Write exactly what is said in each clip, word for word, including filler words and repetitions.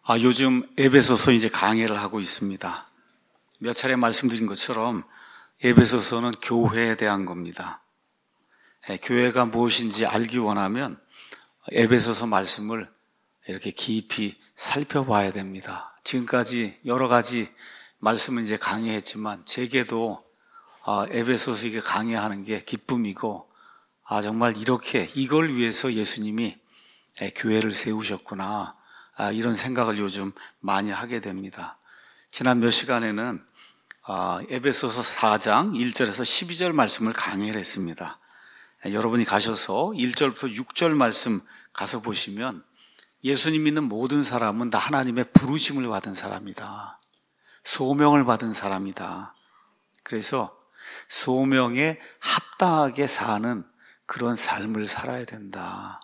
아, 요즘 에베소서 이제 강해를 하고 있습니다. 몇 차례 말씀드린 것처럼 에베소서는 교회에 대한 겁니다. 예, 교회가 무엇인지 알기 원하면 에베소서 말씀을 이렇게 깊이 살펴봐야 됩니다. 지금까지 여러 가지 말씀을 이제 강의했지만 제게도 아, 에베소서 이게 강의하는 게 기쁨이고, 아, 정말 이렇게 이걸 위해서 예수님이 예, 교회를 세우셨구나. 아, 이런 생각을 요즘 많이 하게 됩니다. 지난 몇 시간에는 아, 에베소서 사 장 일 절에서 십이 절 말씀을 강의를 했습니다. 여러분이 가셔서 일 절부터 육 절 말씀 가서 보시면 예수님 믿는 모든 사람은 다 하나님의 부르심을 받은 사람이다. 소명을 받은 사람이다. 그래서 소명에 합당하게 사는 그런 삶을 살아야 된다.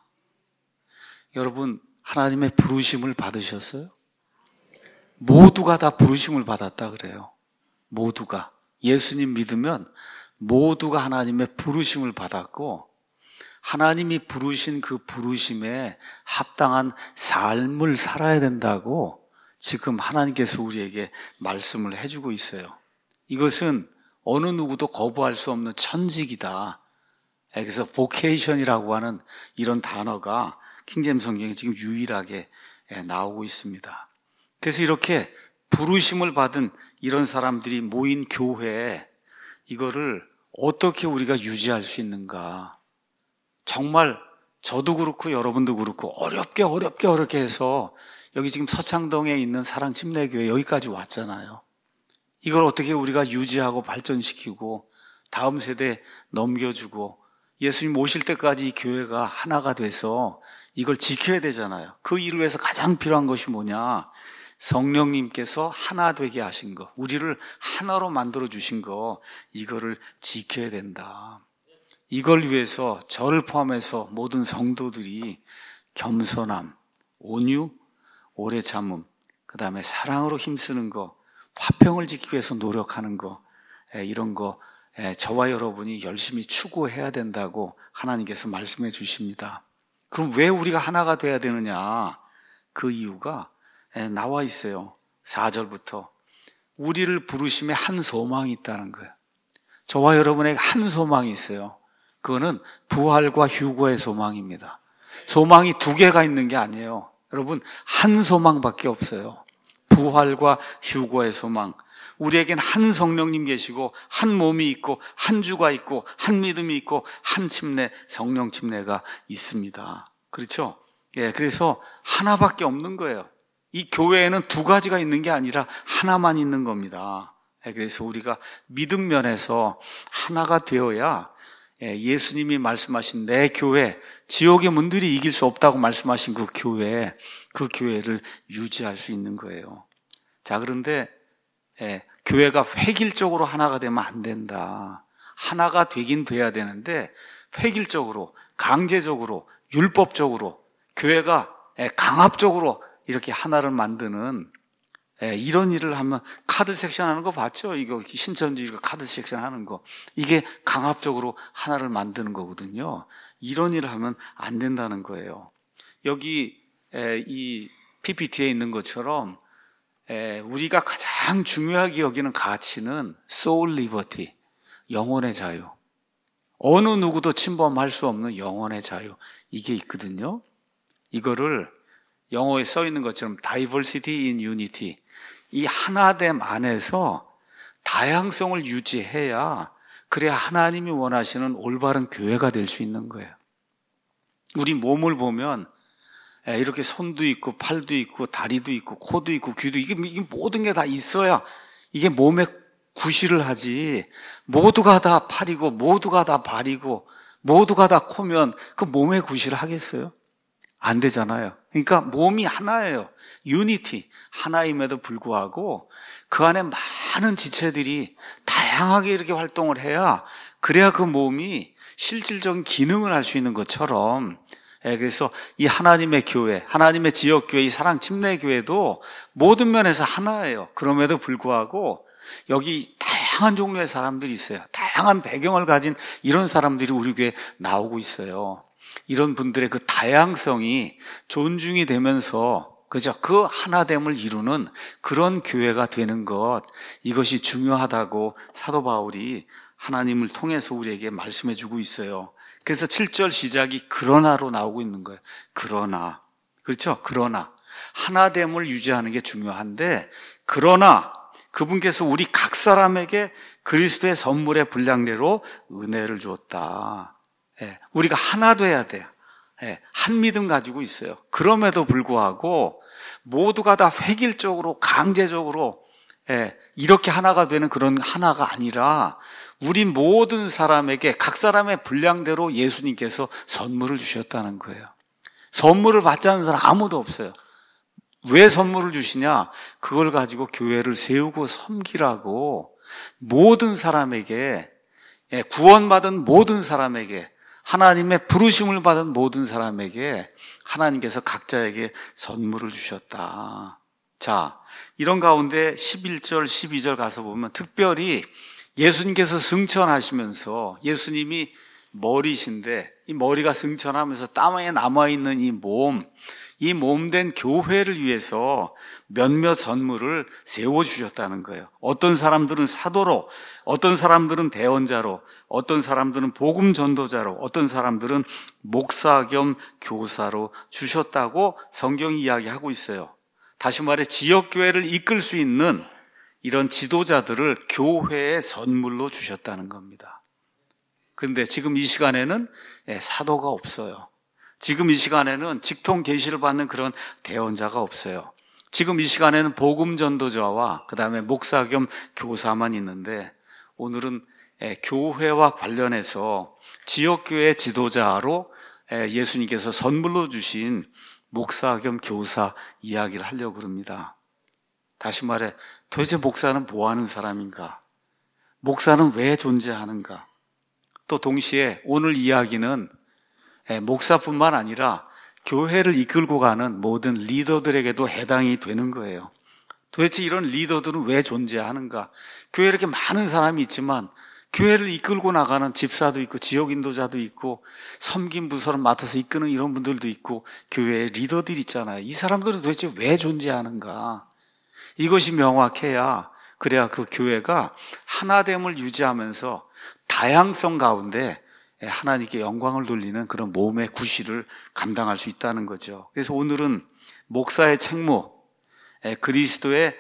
여러분, 하나님의 부르심을 받으셨어요? 모두가 다 부르심을 받았다 그래요. 모두가. 예수님 믿으면 모두가 하나님의 부르심을 받았고, 하나님이 부르신 그 부르심에 합당한 삶을 살아야 된다고 지금 하나님께서 우리에게 말씀을 해주고 있어요. 이것은 어느 누구도 거부할 수 없는 천직이다. 그래서 vocation이라고 하는 이런 단어가 킹제임스 성경에 지금 유일하게 나오고 있습니다. 그래서 이렇게 부르심을 받은 이런 사람들이 모인 교회에 이거를 어떻게 우리가 유지할 수 있는가. 정말 저도 그렇고 여러분도 그렇고 어렵게 어렵게 어렵게 해서 여기 지금 서창동에 있는 사랑침례교회 여기까지 왔잖아요. 이걸 어떻게 우리가 유지하고 발전시키고 다음 세대 넘겨주고 예수님 오실 때까지 이 교회가 하나가 돼서 이걸 지켜야 되잖아요. 그 일을 위해서 가장 필요한 것이 뭐냐? 성령님께서 하나 되게 하신 거, 우리를 하나로 만들어 주신 거, 이거를 지켜야 된다. 이걸 위해서 저를 포함해서 모든 성도들이 겸손함, 온유, 오래 참음, 그 다음에 사랑으로 힘쓰는 거, 화평을 지키기 위해서 노력하는 거, 이런 거 저와 여러분이 열심히 추구해야 된다고 하나님께서 말씀해 주십니다. 그럼 왜 우리가 하나가 돼야 되느냐? 그 이유가 나와 있어요. 사 절부터 우리를 부르심에 한 소망이 있다는 거예요. 저와 여러분에게 한 소망이 있어요. 그거는 부활과 휴거의 소망입니다. 소망이 두 개가 있는 게 아니에요. 여러분, 한 소망밖에 없어요. 부활과 휴거의 소망. 우리에겐 한 성령님 계시고 한 몸이 있고 한 주가 있고 한 믿음이 있고 한 침례, 성령 침례가 있습니다. 그렇죠? 예, 그래서 하나밖에 없는 거예요. 이 교회에는 두 가지가 있는 게 아니라 하나만 있는 겁니다. 예, 그래서 우리가 믿음 면에서 하나가 되어야 예수님이 말씀하신 내 교회, 지옥의 문들이 이길 수 없다고 말씀하신 그 교회, 그 교회를 유지할 수 있는 거예요. 자, 그런데 예, 교회가 획일적으로 하나가 되면 안 된다. 하나가 되긴 돼야 되는데 획일적으로, 강제적으로, 율법적으로 교회가 예, 강압적으로 이렇게 하나를 만드는 예, 이런 일을 하면 카드 섹션 하는 거 봤죠? 이거 신천지 이거 카드 섹션 하는 거, 이게 강압적으로 하나를 만드는 거거든요. 이런 일을 하면 안 된다는 거예요. 여기 예, 이 피피티에 있는 것처럼 에, 우리가 가장 중요하게 여기는 가치는 soul liberty, 영혼의 자유. 어느 누구도 침범할 수 없는 영혼의 자유. 이게 있거든요. 이거를 영어에 써 있는 것처럼 diversity in unity. 이 하나됨 안에서 다양성을 유지해야, 그래야 하나님이 원하시는 올바른 교회가 될 수 있는 거예요. 우리 몸을 보면 이렇게 손도 있고 팔도 있고 다리도 있고 코도 있고 귀도 있고, 이게 모든 게 다 있어야 이게 몸에 구실을 하지. 모두가 다 팔이고 모두가 다 발이고 모두가 다 코면 그 몸에 구실을 하겠어요? 안 되잖아요. 그러니까 몸이 하나예요. 유니티, 하나임에도 불구하고 그 안에 많은 지체들이 다양하게 이렇게 활동을 해야, 그래야 그 몸이 실질적인 기능을 할 수 있는 것처럼, 예, 그래서 이 하나님의 교회, 하나님의 지역교회, 이 사랑침례교회도 모든 면에서 하나예요. 그럼에도 불구하고 여기 다양한 종류의 사람들이 있어요. 다양한 배경을 가진 이런 사람들이 우리 교회에 나오고 있어요. 이런 분들의 그 다양성이 존중이 되면서 그죠? 그 하나됨을 이루는 그런 교회가 되는 것, 이것이 중요하다고 사도 바울이 하나님을 통해서 우리에게 말씀해 주고 있어요. 그래서 칠 절 시작이 그러나로 나오고 있는 거예요. 그러나. 그렇죠? 그러나. 하나됨을 유지하는 게 중요한데, 그러나 그분께서 우리 각 사람에게 그리스도의 선물의 분량대로 은혜를 주었다. 예, 우리가 하나 돼야 돼요. 예, 한 믿음 가지고 있어요. 그럼에도 불구하고 모두가 다 획일적으로 강제적으로 예, 이렇게 하나가 되는 그런 하나가 아니라 우리 모든 사람에게 각 사람의 분량대로 예수님께서 선물을 주셨다는 거예요. 선물을 받지 않는 사람 아무도 없어요. 왜 선물을 주시냐? 그걸 가지고 교회를 세우고 섬기라고 모든 사람에게, 구원받은 모든 사람에게, 하나님의 부르심을 받은 모든 사람에게 하나님께서 각자에게 선물을 주셨다. 자, 이런 가운데 십일 절, 십이 절 가서 보면 특별히 예수님께서 승천하시면서, 예수님이 머리신데 이 머리가 승천하면서 땀에 남아있는 이 몸, 이 몸된 교회를 위해서 몇몇 선물을 세워주셨다는 거예요. 어떤 사람들은 사도로, 어떤 사람들은 대언자로, 어떤 사람들은 복음 전도자로, 어떤 사람들은 목사 겸 교사로 주셨다고 성경이 이야기하고 있어요. 다시 말해 지역교회를 이끌 수 있는 이런 지도자들을 교회의 선물로 주셨다는 겁니다. 그런데 지금 이 시간에는 사도가 없어요. 지금 이 시간에는 직통 계시를 받는 그런 대언자가 없어요. 지금 이 시간에는 복음 전도자와 그 다음에 목사 겸 교사만 있는데, 오늘은 교회와 관련해서 지역교회 지도자로 예수님께서 선물로 주신 목사 겸 교사 이야기를 하려고 합니다. 다시 말해, 도대체 목사는 뭐 하는 사람인가? 목사는 왜 존재하는가? 또 동시에 오늘 이야기는 목사뿐만 아니라 교회를 이끌고 가는 모든 리더들에게도 해당이 되는 거예요. 도대체 이런 리더들은 왜 존재하는가? 교회에 이렇게 많은 사람이 있지만 교회를 이끌고 나가는 집사도 있고 지역 인도자도 있고 섬김 부서를 맡아서 이끄는 이런 분들도 있고 교회의 리더들이 있잖아요. 이 사람들은 도대체 왜 존재하는가? 이것이 명확해야, 그래야 그 교회가 하나됨을 유지하면서 다양성 가운데 하나님께 영광을 돌리는 그런 몸의 구실을 감당할 수 있다는 거죠. 그래서 오늘은 목사의 책무, 그리스도의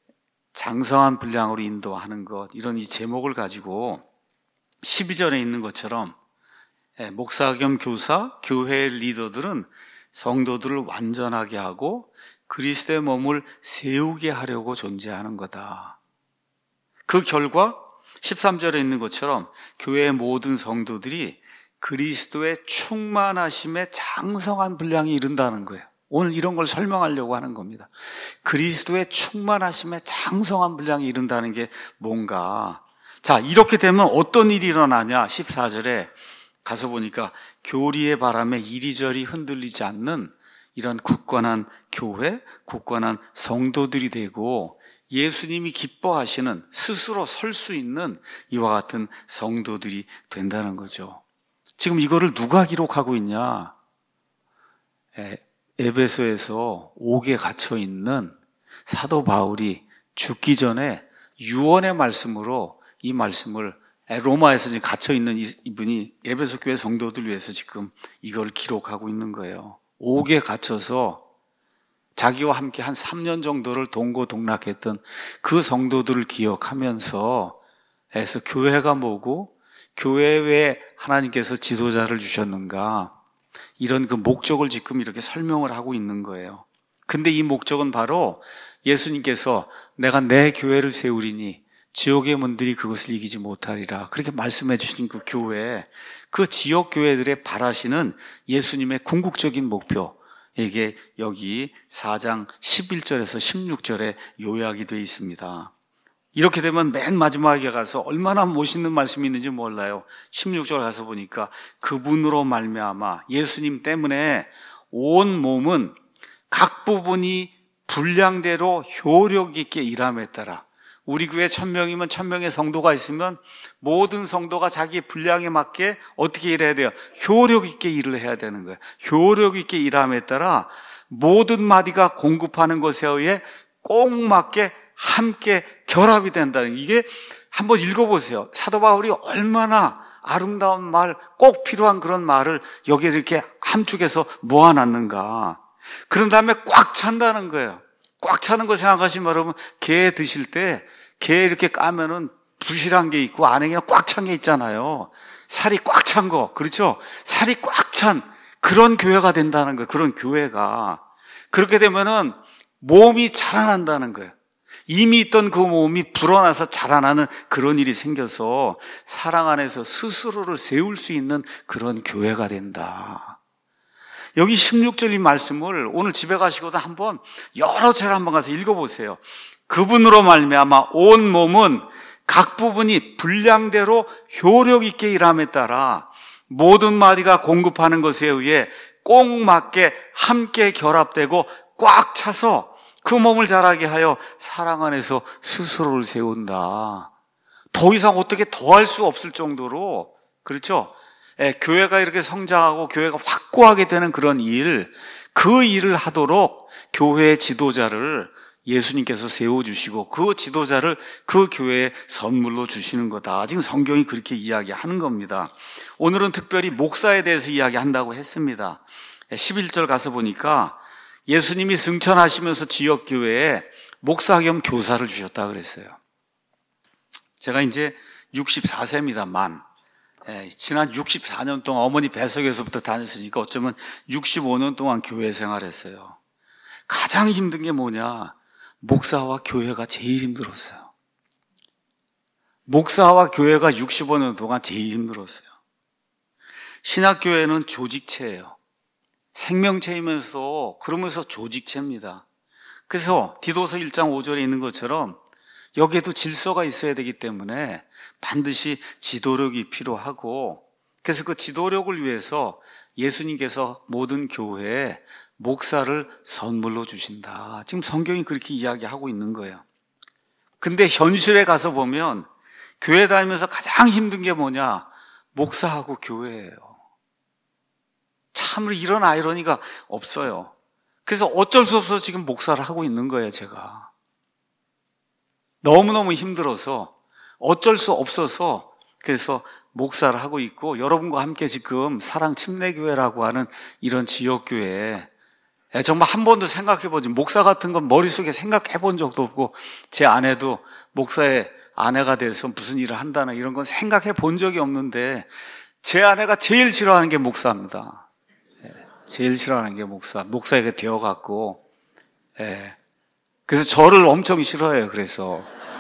장성한 분량으로 인도하는 것, 이런 이 제목을 가지고 십이 절에 있는 것처럼 목사 겸 교사, 교회의 리더들은 성도들을 완전하게 하고 그리스도의 몸을 세우게 하려고 존재하는 거다. 그 결과 십삼 절에 있는 것처럼 교회의 모든 성도들이 그리스도의 충만하심에 장성한 분량이 이른다는 거예요. 오늘 이런 걸 설명하려고 하는 겁니다. 그리스도의 충만하심에 장성한 분량이 이른다는 게 뭔가. 자, 이렇게 되면 어떤 일이 일어나냐? 십사 절에 가서 보니까 교리의 바람에 이리저리 흔들리지 않는 이런 굳건한 교회, 굳건한 성도들이 되고 예수님이 기뻐하시는, 스스로 설 수 있는 이와 같은 성도들이 된다는 거죠. 지금 이거를 누가 기록하고 있냐? 에베소에서 옥에 갇혀 있는 사도 바울이 죽기 전에 유언의 말씀으로 이 말씀을, 로마에서 지금 갇혀 있는 이분이 에베소 교회 성도들 위해서 지금 이걸 기록하고 있는 거예요. 옥에 갇혀서 자기와 함께 한 삼 년 정도를 동고동락했던 그 성도들을 기억하면서 해서 교회가 뭐고 교회에 왜 하나님께서 지도자를 주셨는가, 이런 그 목적을 지금 이렇게 설명을 하고 있는 거예요. 근데 이 목적은 바로 예수님께서 내가 내 교회를 세우리니 지옥의 문들이 그것을 이기지 못하리라, 그렇게 말씀해 주신 그 교회, 그 지역 교회들의 바라시는 예수님의 궁극적인 목표, 이게 여기 사 장 십일 절에서 십육 절에 요약이 되어 있습니다. 이렇게 되면 맨 마지막에 가서 얼마나 멋있는 말씀이 있는지 몰라요. 십육 절 가서 보니까 그분으로 말미암아, 예수님 때문에 온 몸은 각 부분이 분량대로 효력 있게 일함에 따라, 우리 교회 천 명이면 천 명의 성도가 있으면 모든 성도가 자기 분량에 맞게 어떻게 일해야 돼요? 효력 있게 일을 해야 되는 거예요. 효력 있게 일함에 따라 모든 마디가 공급하는 것에 의해 꼭 맞게 함께 결합이 된다는, 이게 한번 읽어보세요. 사도 바울이 얼마나 아름다운 말, 꼭 필요한 그런 말을 여기에 이렇게 함축해서 모아놨는가. 그런 다음에 꽉 찬다는 거예요. 꽉 차는 거 생각하시면 여러분, 게 드실 때 게 이렇게 까면은 부실한 게 있고 안에 그냥 꽉 찬 게 있잖아요. 살이 꽉 찬 거, 그렇죠? 살이 꽉 찬 그런 교회가 된다는 거예요. 그런 교회가. 그렇게 되면은 몸이 자라난다는 거예요. 이미 있던 그 몸이 불어나서 자라나는 그런 일이 생겨서 사랑 안에서 스스로를 세울 수 있는 그런 교회가 된다. 여기 십육 절 이 말씀을 오늘 집에 가시고도 한번 여러 차례 한번 가서 읽어보세요. 그분으로 말미암아 온 몸은 각 부분이 분량대로 효력 있게 일함에 따라 모든 마디가 공급하는 것에 의해 꼭 맞게 함께 결합되고 꽉 차서 그 몸을 자라게 하여 사랑 안에서 스스로를 세운다. 더 이상 어떻게 더할 수 없을 정도로, 그렇죠? 예, 교회가 이렇게 성장하고 교회가 확고하게 되는 그런 일, 그 일을 하도록 교회의 지도자를 예수님께서 세워주시고 그 지도자를 그 교회에 선물로 주시는 거다. 지금 성경이 그렇게 이야기하는 겁니다. 오늘은 특별히 목사에 대해서 이야기한다고 했습니다. 십일 절 가서 보니까 예수님이 승천하시면서 지역교회에 목사 겸 교사를 주셨다 그랬어요. 제가 이제 육십사 세입니다. 만. 예, 지난 육십사 년 동안 어머니 뱃속에서부터 다녔으니까 어쩌면 육십오 년 동안 교회 생활했어요. 가장 힘든 게 뭐냐? 목사와 교회가 제일 힘들었어요. 목사와 교회가 육십오 년 동안 제일 힘들었어요. 신학교회는 조직체예요. 생명체이면서 그러면서 조직체입니다. 그래서 디도서 일 장 오 절에 있는 것처럼 여기에도 질서가 있어야 되기 때문에 반드시 지도력이 필요하고, 그래서 그 지도력을 위해서 예수님께서 모든 교회에 목사를 선물로 주신다. 지금 성경이 그렇게 이야기하고 있는 거예요. 근데 현실에 가서 보면 교회 다니면서 가장 힘든 게 뭐냐? 목사하고 교회예요. 참으로 이런 아이러니가 없어요. 그래서 어쩔 수 없어서 지금 목사를 하고 있는 거예요, 제가. 너무너무 힘들어서 어쩔 수 없어서 그래서 목사를 하고 있고, 여러분과 함께 지금 사랑 침례교회라고 하는 이런 지역교회에 정말 한 번도 생각해보지, 목사 같은 건 머릿속에 생각해본 적도 없고, 제 아내도 목사의 아내가 돼서 무슨 일을 한다는 이런 건 생각해 본 적이 없는데, 제 아내가 제일 싫어하는 게 목사입니다. 제일 싫어하는 게 목사, 목사에게 되어갖고, 예. 그래서 저를 엄청 싫어해요. 그래서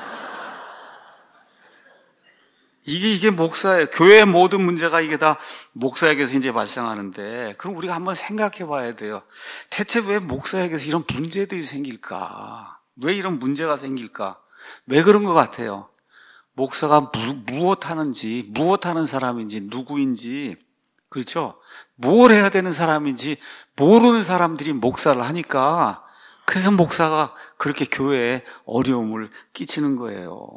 이게 이게 목사예요. 교회의 모든 문제가 이게 다 목사에게서 이제 발생하는데, 그럼 우리가 한번 생각해봐야 돼요. 대체 왜 목사에게서 이런 문제들이 생길까? 왜 이런 문제가 생길까? 왜 그런 것 같아요? 목사가 무, 무엇 하는지, 무엇 하는 사람인지, 누구인지, 그렇죠? 뭘 해야 되는 사람인지 모르는 사람들이 목사를 하니까, 그래서 목사가 그렇게 교회에 어려움을 끼치는 거예요.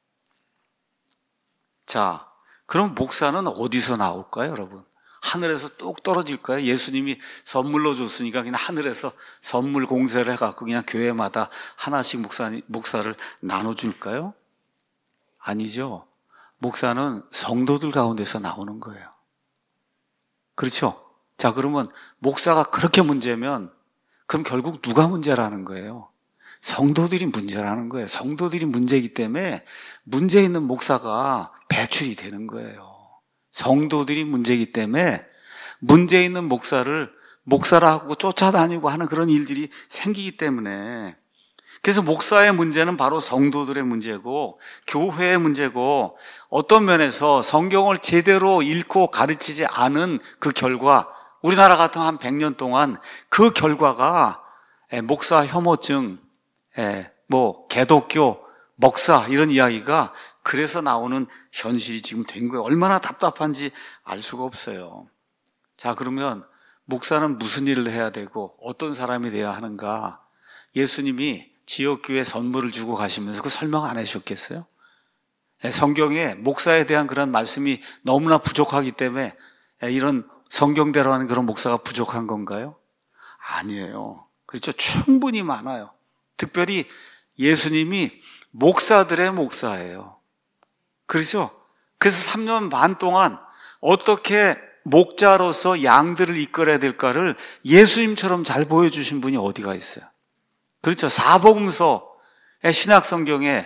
자, 그럼 목사는 어디서 나올까요, 여러분? 하늘에서 뚝 떨어질까요? 예수님이 선물로 줬으니까 그냥 하늘에서 선물 공세를 해갖고 그냥 교회마다 하나씩 목사, 목사를 나눠줄까요? 아니죠. 목사는 성도들 가운데서 나오는 거예요. 그렇죠? 자, 그러면 목사가 그렇게 문제면 그럼 결국 누가 문제라는 거예요? 성도들이 문제라는 거예요. 성도들이 문제이기 때문에 문제 있는 목사가 배출이 되는 거예요. 성도들이 문제이기 때문에 문제 있는 목사를 목사라고 쫓아다니고 하는 그런 일들이 생기기 때문에, 그래서 목사의 문제는 바로 성도들의 문제고 교회의 문제고, 어떤 면에서 성경을 제대로 읽고 가르치지 않은 그 결과, 우리나라 같은 한 백 년 동안 그 결과가 목사 혐오증, 뭐 개독교, 먹사 이런 이야기가 그래서 나오는 현실이 지금 된 거예요. 얼마나 답답한지 알 수가 없어요. 자, 그러면 목사는 무슨 일을 해야 되고 어떤 사람이 돼야 하는가? 예수님이 지역교회 선물을 주고 가시면서 그 설명 안 해주셨겠어요? 성경에 목사에 대한 그런 말씀이 너무나 부족하기 때문에 이런 성경대로 하는 그런 목사가 부족한 건가요? 아니에요. 그렇죠. 충분히 많아요. 특별히 예수님이 목사들의 목사예요. 그렇죠. 그래서 삼 년 반 동안 어떻게 목자로서 양들을 이끌어야 될까를 예수님처럼 잘 보여주신 분이 어디가 있어요. 그렇죠. 사복음서의 신약성경에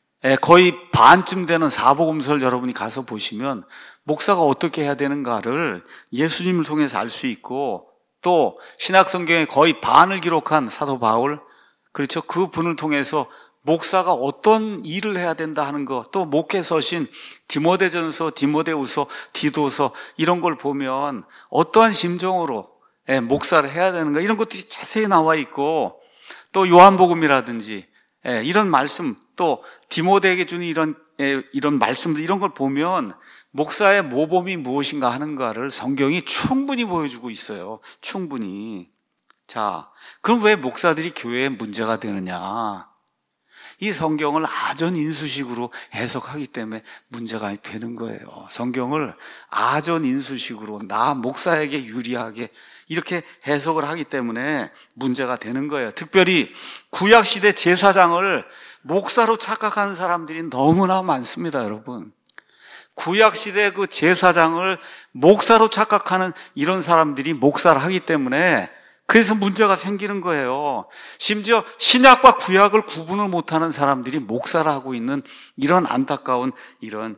거의 반쯤 되는 사복음서를 여러분이 가서 보시면 목사가 어떻게 해야 되는가를 예수님을 통해서 알 수 있고, 또 신약성경에 거의 반을 기록한 사도 바울, 그렇죠. 그 분을 통해서 목사가 어떤 일을 해야 된다 하는 것, 또 목회 서신 디모데전서, 디모데후서, 디도서 이런 걸 보면 어떠한 심정으로 목사를 해야 되는가 이런 것들이 자세히 나와 있고, 또 요한복음이라든지 이런 말씀, 또 디모데에게 주는 이런 이런 말씀들 이런 걸 보면 목사의 모범이 무엇인가 하는가를 성경이 충분히 보여주고 있어요. 충분히. 자, 그럼 왜 목사들이 교회에 문제가 되느냐? 이 성경을 아전인수식으로 해석하기 때문에 문제가 되는 거예요. 성경을 아전인수식으로 나 목사에게 유리하게 이렇게 해석을 하기 때문에 문제가 되는 거예요. 특별히 구약시대 제사장을 목사로 착각하는 사람들이 너무나 많습니다, 여러분. 구약시대 그 제사장을 목사로 착각하는 이런 사람들이 목사를 하기 때문에 그래서 문제가 생기는 거예요. 심지어 신약과 구약을 구분을 못하는 사람들이 목사를 하고 있는 이런 안타까운 이런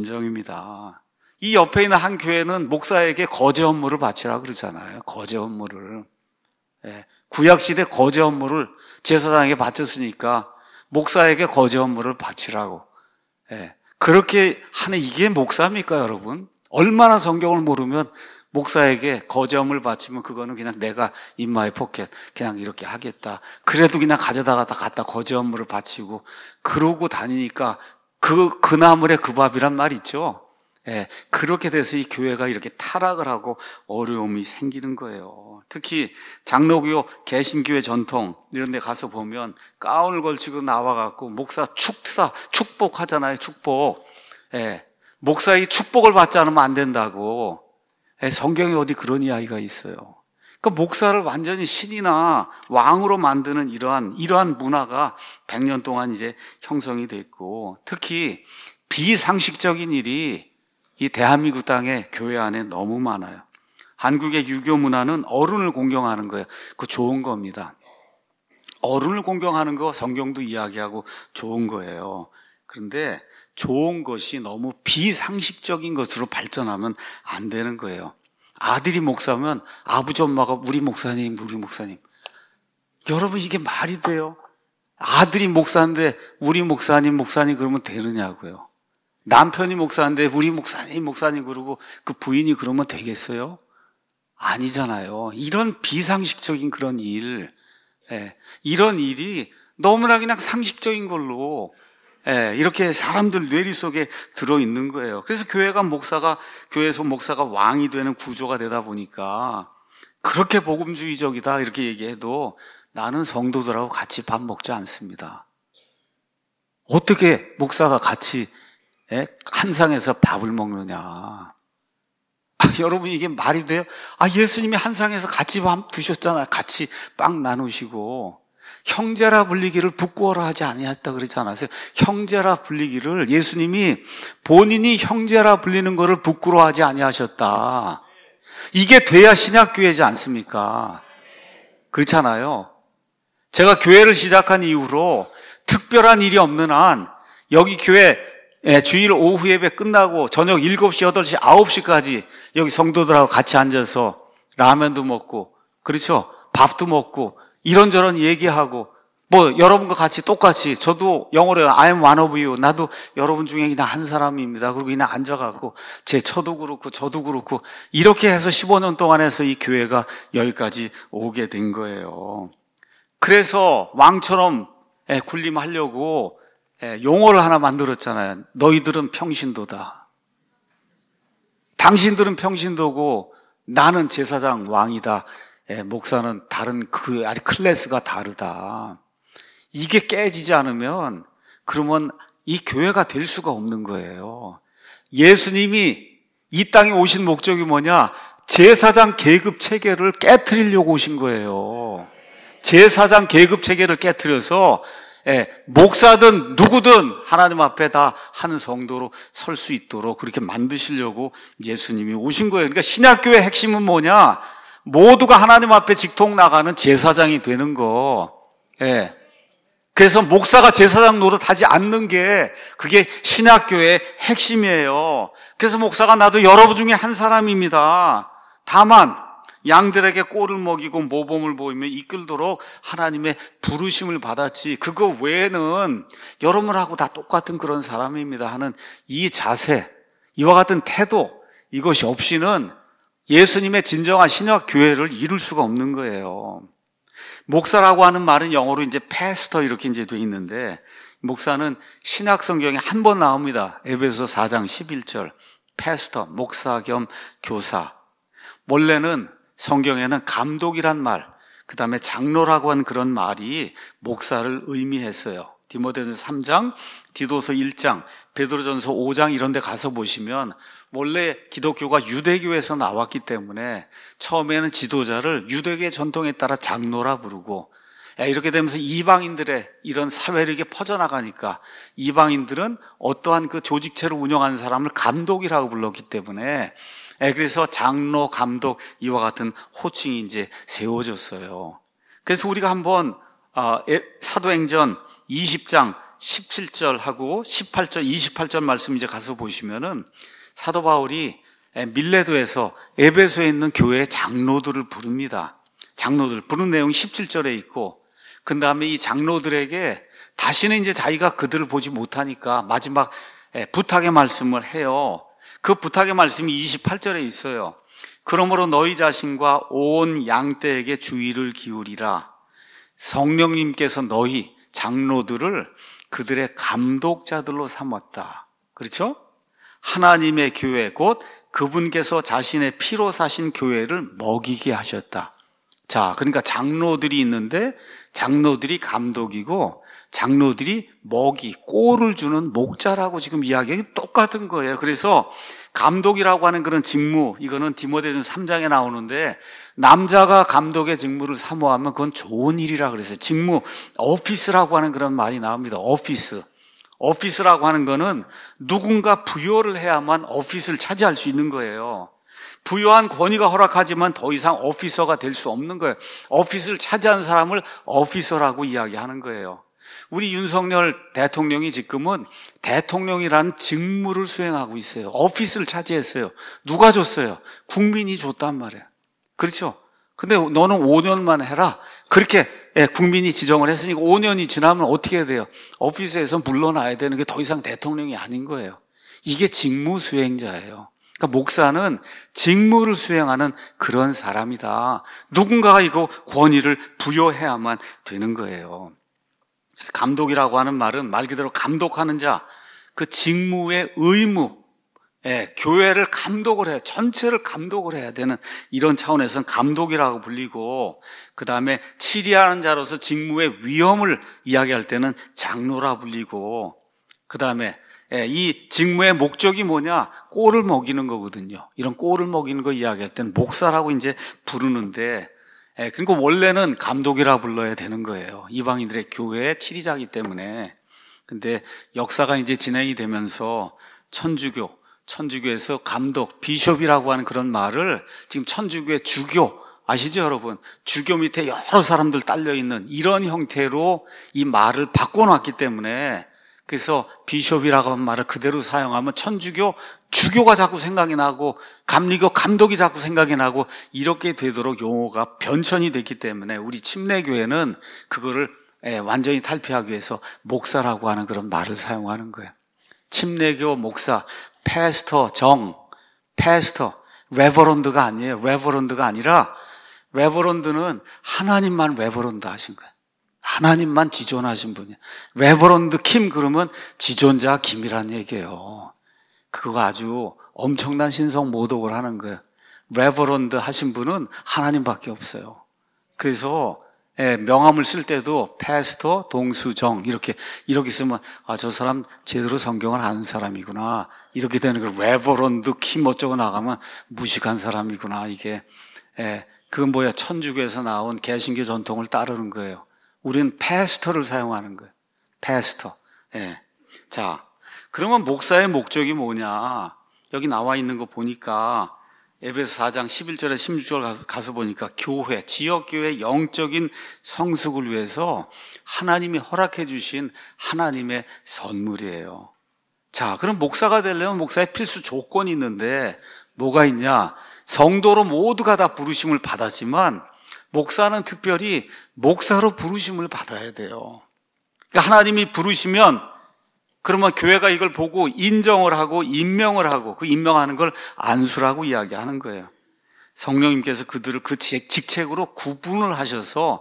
심정입니다. 이 옆에 있는 한 교회는 목사에게 거제 업무를 바치라고 그러잖아요. 거제 업무를. 예, 구약시대 거제 업무를 제사장에게 바쳤으니까 목사에게 거제 업무를 바치라고. 예, 그렇게 하는 이게 목사입니까, 여러분? 얼마나 성경을 모르면 목사에게 거제 업무를 바치면 그거는 그냥 내가 인마의 포켓 그냥 이렇게 하겠다. 그래도 그냥 가져다가 갖다 거제 업무를 바치고 그러고 다니니까 그, 그 나물에 그 밥이란 말 있죠. 예, 그렇게 돼서 이 교회가 이렇게 타락을 하고 어려움이 생기는 거예요. 특히 장로교, 개신교회 전통 이런 데 가서 보면 가운을 걸치고 나와갖고 목사 축사, 축복하잖아요. 축복. 예, 목사의 축복을 받지 않으면 안 된다고. 예, 성경에 어디 그런 이야기가 있어요. 그러니까 목사를 완전히 신이나 왕으로 만드는 이러한, 이러한 문화가 백 년 동안 이제 형성이 됐고, 특히 비상식적인 일이 이 대한민국 땅에 교회 안에 너무 많아요. 한국의 유교 문화는 어른을 공경하는 거예요. 그거 좋은 겁니다. 어른을 공경하는 거 성경도 이야기하고 좋은 거예요. 그런데 좋은 것이 너무 비상식적인 것으로 발전하면 안 되는 거예요. 아들이 목사면 아버지 엄마가 우리 목사님, 우리 목사님. 여러분 이게 말이 돼요? 아들이 목사인데 우리 목사님, 목사님 그러면 되느냐고요. 남편이 목사인데 우리 목사님, 목사님 그러고 그 부인이 그러면 되겠어요? 아니잖아요. 이런 비상식적인 그런 일, 예, 이런 일이 너무나 그냥 상식적인 걸로 예, 이렇게 사람들 뇌리 속에 들어있는 거예요. 그래서 교회가 목사가, 교회에서 목사가 왕이 되는 구조가 되다 보니까 그렇게 복음주의적이다 이렇게 얘기해도 나는 성도들하고 같이 밥 먹지 않습니다. 어떻게 목사가 같이 예? 한 상에서 밥을 먹느냐. 아, 여러분 이게 말이 돼요? 아, 예수님이 한 상에서 같이 밥 드셨잖아요. 같이 빵 나누시고. 형제라 불리기를 부끄러워 하지 아니했다 그러지 않았어요? 형제라 불리기를 예수님이 본인이 형제라 불리는 것을 부끄러워하지 아니하셨다. 이게 돼야 신약교회지 않습니까? 그렇잖아요. 제가 교회를 시작한 이후로 특별한 일이 없는 한 여기 교회 예, 주일 오후 예배 끝나고 저녁 일곱 시, 여덟 시, 아홉 시까지 여기 성도들하고 같이 앉아서 라면도 먹고, 그렇죠? 밥도 먹고, 이런저런 얘기하고, 뭐, 여러분과 같이 똑같이, 저도 영어로 I am one of you. 나도 여러분 중에 그냥 한 사람입니다. 그리고 그냥 앉아갖고, 제 저도 그렇고, 저도 그렇고, 이렇게 해서 십오 년 동안 해서 이 교회가 여기까지 오게 된 거예요. 그래서 왕처럼 예, 군림하려고 예, 용어를 하나 만들었잖아요. 너희들은 평신도다. 당신들은 평신도고 나는 제사장 왕이다. 예, 목사는 다른 그 아주 클래스가 다르다. 이게 깨지지 않으면 그러면 이 교회가 될 수가 없는 거예요. 예수님이 이 땅에 오신 목적이 뭐냐? 제사장 계급 체계를 깨트리려고 오신 거예요. 제사장 계급 체계를 깨트려서 예, 목사든 누구든 하나님 앞에 다 한 성도로 설 수 있도록 그렇게 만드시려고 예수님이 오신 거예요. 그러니까 신약교회의 핵심은 뭐냐? 모두가 하나님 앞에 직통 나가는 제사장이 되는 거. 예. 그래서 목사가 제사장 노릇하지 않는 게 그게 신약교회의 핵심이에요. 그래서 목사가 나도 여러분 중에 한 사람입니다. 다만 양들에게 꼴을 먹이고 모범을 보이며 이끌도록 하나님의 부르심을 받았지 그거 외에는 여러분하고 다 똑같은 그런 사람입니다 하는 이 자세, 이와 같은 태도, 이것이 없이는 예수님의 진정한 신약교회를 이룰 수가 없는 거예요. 목사라고 하는 말은 영어로 이제 패스터 이렇게 이제 돼 있는데 목사는 신약 성경에 한 번 나옵니다. 에베소 사 장 십일 절. 패스터, 목사 겸 교사. 원래는 성경에는 감독이란 말, 그 다음에 장로라고 하는 그런 말이 목사를 의미했어요. 디모데전서 삼 장, 디도서 일 장, 베드로전서 오 장 이런 데 가서 보시면 원래 기독교가 유대교에서 나왔기 때문에 처음에는 지도자를 유대교의 전통에 따라 장로라 부르고 이렇게 되면서 이방인들의 이런 사회를 이렇게 퍼져나가니까 이방인들은 어떠한 그 조직체를 운영하는 사람을 감독이라고 불렀기 때문에 그래서 장로, 감독 이와 같은 호칭이 이제 세워졌어요. 그래서 우리가 한번 사도행전 이십 장 십칠 절하고 십팔 절, 이십팔 절 말씀 이제 가서 보시면은 사도 바울이 밀레도에서 에베소에 있는 교회의 장로들을 부릅니다. 장로들 부른 내용이 십칠 절에 있고, 그 다음에 이 장로들에게 다시는 이제 자기가 그들을 보지 못하니까 마지막 부탁의 말씀을 해요. 그 부탁의 말씀이 이십팔 절에 있어요. 그러므로 너희 자신과 온 양떼에게 주의를 기울이라. 성령님께서 너희 장로들을 그들의 감독자들로 삼았다. 그렇죠? 하나님의 교회 곧 그분께서 자신의 피로 사신 교회를 먹이게 하셨다. 자, 그러니까 장로들이 있는데 장로들이 감독이고 장로들이 먹이, 꼴을 주는 목자라고 지금 이야기가 똑같은 거예요. 그래서 감독이라고 하는 그런 직무, 이거는 디모데전서 삼 장에 나오는데 남자가 감독의 직무를 사모하면 그건 좋은 일이라 그래서 직무, 오피스라고 하는 그런 말이 나옵니다. 오피스. 오피스라고 하는 거는 누군가 부여를 해야만 오피스를 차지할 수 있는 거예요. 부여한 권위가 허락하지만 더 이상 오피서가 될 수 없는 거예요. 오피스를 차지한 사람을 오피서라고 이야기하는 거예요. 우리 윤석열 대통령이 지금은 대통령이라는 직무를 수행하고 있어요. 오피스를 차지했어요. 누가 줬어요? 국민이 줬단 말이에요. 그렇죠? 근데 너는 오 년만 해라. 그렇게 국민이 지정을 했으니까 오 년이 지나면 어떻게 돼요? 오피스에서 물러나야 되는 게 더 이상 대통령이 아닌 거예요. 이게 직무 수행자예요. 그러니까 목사는 직무를 수행하는 그런 사람이다. 누군가가 이거 권위를 부여해야만 되는 거예요. 그래서 감독이라고 하는 말은 말 그대로 감독하는 자, 그 직무의 의무, 예, 교회를 감독을 해, 전체를 감독을 해야 되는 이런 차원에서는 감독이라고 불리고, 그 다음에 치리하는 자로서 직무의 위험을 이야기할 때는 장로라 불리고, 그 다음에 예, 이 직무의 목적이 뭐냐? 꼴을 먹이는 거거든요. 이런 꼴을 먹이는 거 이야기할 때는 목사라고 이제 부르는데, 예, 그리고 원래는 감독이라 불러야 되는 거예요. 이방인들의 교회의 치리자이기 때문에. 근데 역사가 이제 진행이 되면서 천주교, 천주교에서 감독, 비숍이라고 하는 그런 말을 지금 천주교의 주교, 아시죠 여러분? 주교 밑에 여러 사람들 딸려있는 이런 형태로 이 말을 바꿔놨기 때문에, 그래서 비숍이라고 하는 말을 그대로 사용하면 천주교, 주교가 자꾸 생각이 나고 감리교, 감독이 자꾸 생각이 나고 이렇게 되도록 용어가 변천이 됐기 때문에 우리 침례교회는 그거를 완전히 탈피하기 위해서 목사라고 하는 그런 말을 사용하는 거예요. 침례교 목사, 패스터, 정, 패스터, 레버런드가 아니에요. 레버런드가 아니라 레버런드는 하나님만 레버런드 하신 거예요. 하나님만 지존하신 분이에요. 레버런드 킴 그러면 지존자 김이라는 얘기예요. 그거 아주 엄청난 신성 모독을 하는 거예요. 레버런드 하신 분은 하나님밖에 없어요. 그래서 예, 명함을 쓸 때도 패스터 동수정 이렇게 이렇게 쓰면 아, 저 사람 제대로 성경을 아는 사람이구나 이렇게 되는 거. 레버런드 키 어쩌고 나가면 무식한 사람이구나. 이게 예, 그건 뭐야? 천주교에서 나온 개신교 전통을 따르는 거예요. 우리는 패스터를 사용하는 거예요. 패스터. 예. 자, 그러면 목사의 목적이 뭐냐? 여기 나와 있는 거 보니까 에베소 사 장 십일 절에 십육 절 가서, 가서 보니까 교회, 지역교회 영적인 성숙을 위해서 하나님이 허락해 주신 하나님의 선물이에요. 자, 그럼 목사가 되려면 목사의 필수 조건이 있는데 뭐가 있냐? 성도로 모두가 다 부르심을 받았지만 목사는 특별히 목사로 부르심을 받아야 돼요. 그러니까 하나님이 부르시면 그러면 교회가 이걸 보고 인정을 하고 임명을 하고 그 임명하는 걸 안수라고 이야기하는 거예요. 성령님께서 그들을 그 직책으로 구분을 하셔서